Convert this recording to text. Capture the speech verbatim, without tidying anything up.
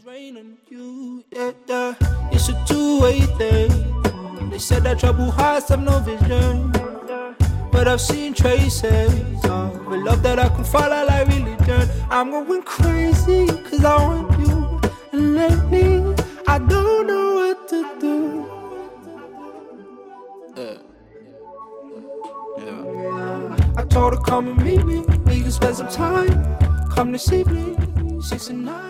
rain on you, yeah, yeah. It's a two-way thing. They said that trouble hearts have no vision, but I've seen traces of a love that I can follow like religion. I'm going crazy cause I want you, and lately I don't know what to do. Yeah. Yeah. I told her come and meet me, we can spend some time. Come this evening, six and nine.